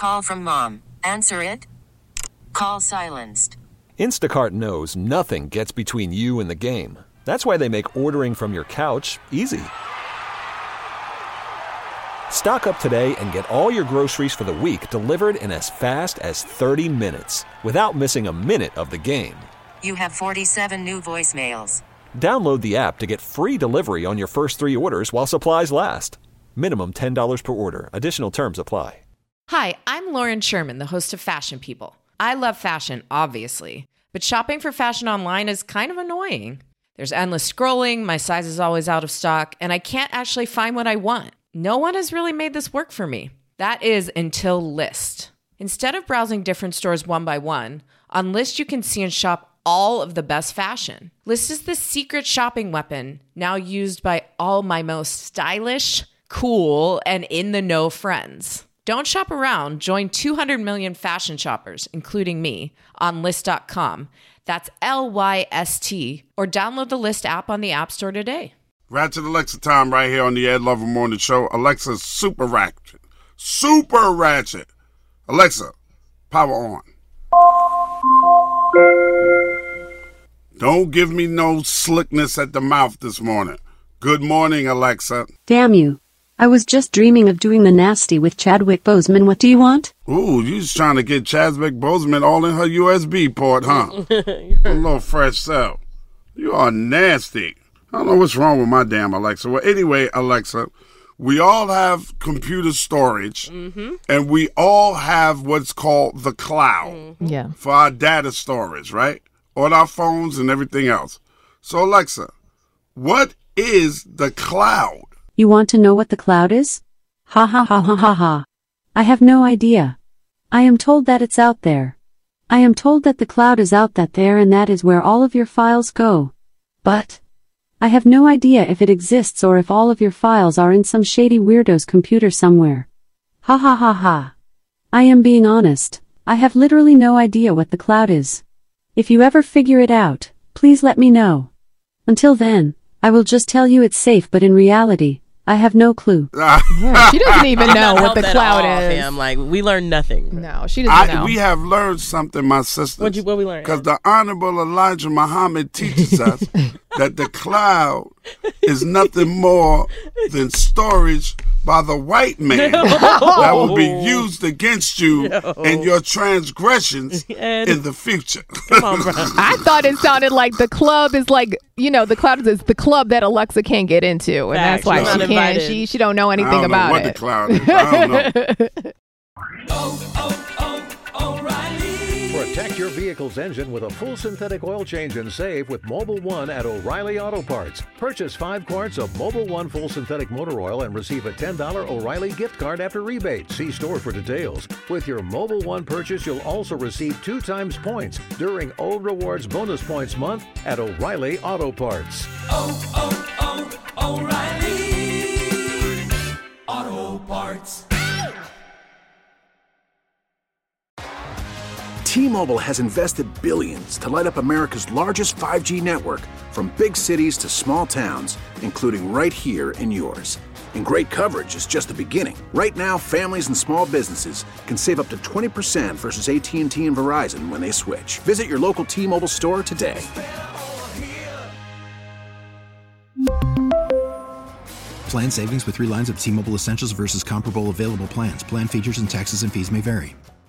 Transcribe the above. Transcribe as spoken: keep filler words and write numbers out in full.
call from mom. Answer it. Call silenced. Instacart knows nothing gets between you and the game. That's why they make ordering from your couch easy. Stock up today and get all your groceries for the week delivered in as fast as thirty minutes without missing a minute of the game. You have forty-seven new voicemails. Download the app to get free delivery on your first three orders while supplies last. Minimum ten dollars per order. Additional terms apply. Hi, I'm Lauren Sherman, the host of Fashion People. I love fashion, obviously, but shopping for fashion online is kind of annoying. There's endless scrolling, my size is always out of stock, and I can't actually find what I want. No one has really made this work for me. That is until Lyst. Instead of browsing different stores one by one, on Lyst you can see and shop all of the best fashion. Lyst is the secret shopping weapon now used by all my most stylish, cool, and in-the-know friends. Don't shop around. Join two hundred million fashion shoppers, including me, on Lyst dot com. That's L Y S T. Or download the Lyst app on the App Store today. Ratchet Alexa time right here on the Ed Lover Morning Show. Alexa's super ratchet. Super ratchet. Alexa, power on. Don't give me no slickness at the mouth this morning. Good morning, Alexa. Damn you. I was just dreaming of doing the nasty with Chadwick Boseman. What do you want? Ooh, you was trying to get Chadwick Boseman all in her U S B port, huh? A little fresh self. You are nasty. I don't know what's wrong with my damn Alexa. Well, anyway, Alexa, we all have computer storage, mm-hmm. and we all have what's called the cloud mm-hmm. yeah. for our data storage, right? On our phones and everything else. So, Alexa, what is the cloud? You want to know what the cloud is? Ha ha ha ha ha ha. I have no idea. I am told that it's out there. I am told that the cloud is out that there and that is where all of your files go. But I have no idea if it exists or if all of your files are in some shady weirdo's computer somewhere. Ha ha ha ha. I am being honest. I have literally no idea what the cloud is. If you ever figure it out, please let me know. Until then, I will just tell you it's safe, but in reality, I have no clue. Yeah, she doesn't even know what the cloud is. Him. Like, we learned nothing. No, she doesn't I, know. We have learned something, my sister. What'd you, what we learned? Because the Honorable Elijah Muhammad teaches us that the cloud is nothing more than storage by the white man no. that will be used against you no. and your transgressions and in the future. Come on, bro. I thought it sounded like the club is like, you know, the cloud is the club that Alexa can't get into, and Fact. that's why She's she can't. She she don't know anything I don't about know what it. The cloud is. I don't know. oh, oh, oh, O'Reilly. Protect your vehicle's engine with a full synthetic oil change and save with Mobil one at O'Reilly Auto Parts. Purchase five quarts of Mobil one full synthetic motor oil and receive a ten dollars O'Reilly gift card after rebate. See store for details. With your Mobil one purchase, you'll also receive two times points during O Rewards Bonus Points Month at O'Reilly Auto Parts. Oh, oh, oh, O'Reilly Auto Parts. T-Mobile has invested billions to light up America's largest five G network, from big cities to small towns, including right here in yours. And great coverage is just the beginning. Right now, families and small businesses can save up to twenty percent versus A T and T and Verizon when they switch. Visit your local T-Mobile store today. Plan savings with three lines of T-Mobile Essentials versus comparable available plans. Plan features and taxes and fees may vary.